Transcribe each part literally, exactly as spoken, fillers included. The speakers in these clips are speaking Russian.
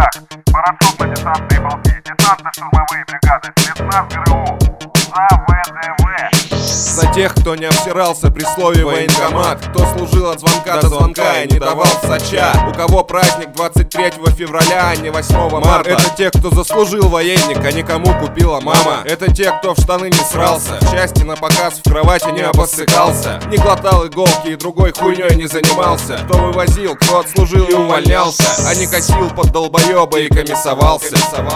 войсках, парашютно-десантные полки, десантно-штурмовые бригады, спецназ ГРУ, за ВДВ. За тех, кто не обсирался при слове военкомат, кто служил от звонка до звонка и не давал сача, у кого праздник двадцать третьего февраля, а не восьмого марта. Это те, кто заслужил военник, а не кому купила мама. Это те, кто в штаны не срался, в части на показ в кровати не обоссыкался, не глотал иголки и другой хуйней не занимался, кто вывозил, кто отслужил и увольнялся, а не косил под долбоеба и комиссовался.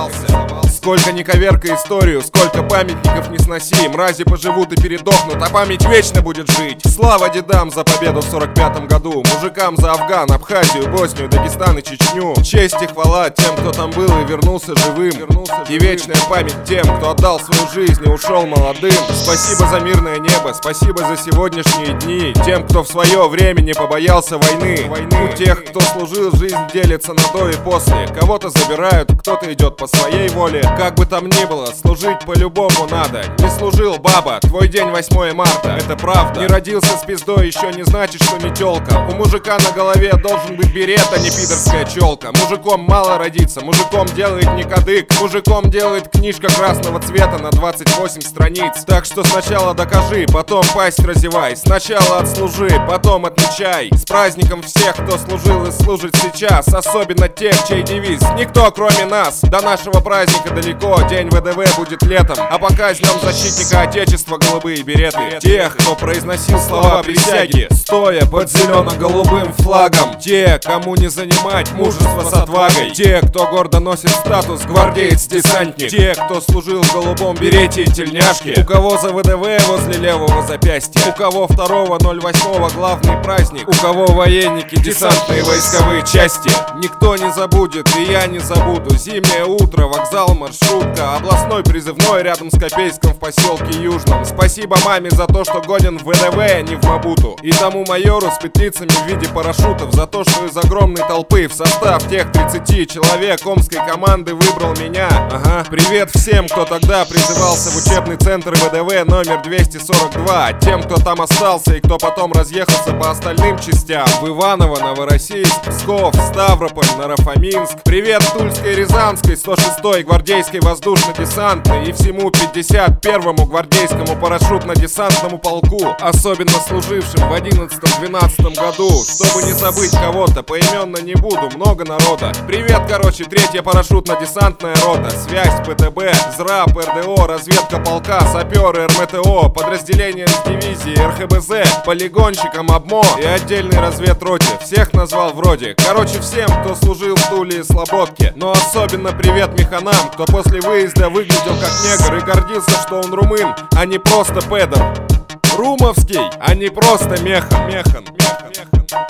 Сколько не коверка историю, сколько памятников не сноси, мрази поживут и передохнут, а память вечно будет жить. Слава дедам за победу в сорок пятом году, мужикам за Афган, Абхазию, Боснию, Дагестан и Чечню. Честь и хвала тем, кто там был и вернулся живым, и вечная память тем, кто отдал свою жизнь и ушел молодым. Спасибо за мирное небо, спасибо за сегодняшние дни, тем, кто в свое время не побоялся войны. У тех, кто служил, жизнь делится на до и после. Кого-то забирают, кто-то идет по своей воле. Как бы там ни было, служить по-любому надо. Не служил, баба, твой день восьмое марта, это правда. Не родился с пиздой, еще не значит, что не тёлка. У мужика на голове должен быть берет, а не пидорская челка. Мужиком мало родиться, мужиком делает не кадык, мужиком делает книжка красного цвета на двадцать восемь страниц. Так что сначала докажи, потом пасть разевай. Сначала отслужи, потом отмечай. С праздником всех, кто служил и служит сейчас, особенно тех, чей девиз «Никто, кроме нас». До нашего праздника далеко, день ВДВ будет летом, а пока с днем защитника Отечества голубые береты. Тех, кто произносил слова присяги, стоя под зелено-голубым флагом. Те, кому не занимать мужество с отвагой. Те, кто гордо носит статус гвардеец-десантник. Те, кто служил в голубом берете и тельняшке. У кого за ВДВ возле левого запястья, у кого второго ноль восьмого главный праздник, у кого военники, десантные войсковые части. Никто не забудет, и я не забуду. Зимнее утро, вокзал, маршрутка, областной призывной рядом с Копейском в поселке Южном. Спасибо маме за то, что гонен в ВДВ, а не в Мабуту. И тому майору с петлицами в виде парашютов за то, что из огромной толпы в состав тех тридцати человек омской команды выбрал меня. Ага. Привет всем, кто тогда призывался в учебный центр ВДВ номер двести сорок два. Тем, кто там остался и кто потом разъехался по остальным частям. В Иваново, Новороссийск, Псков, Ставрополь, Нарафаминск. Привет Тульской и Рязанской сто шестой гвардейской воздушно-десантной и всему пятьдесят первому гвардейскому парашютно-десантному полку, особенно служившим в одиннадцатом-двенадцатом году. Чтобы не забыть кого-то, поименно не буду, много народа. Привет, короче, третья парашютно-десантная рота, связь, ПТБ, ЗРАП, РДО, разведка полка, саперы, РМТО, подразделения с дивизии, РХБЗ, полигонщикам ОБМО и отдельной разведроте. Всех назвал вроде. Короче, всем, кто служил в Туле и Слободке. Но особенно привет механам, кто после выезда выглядел как негр и гордился, что он румын, а не просто педер. Румовский, а не просто механ. Механ, механ, механ.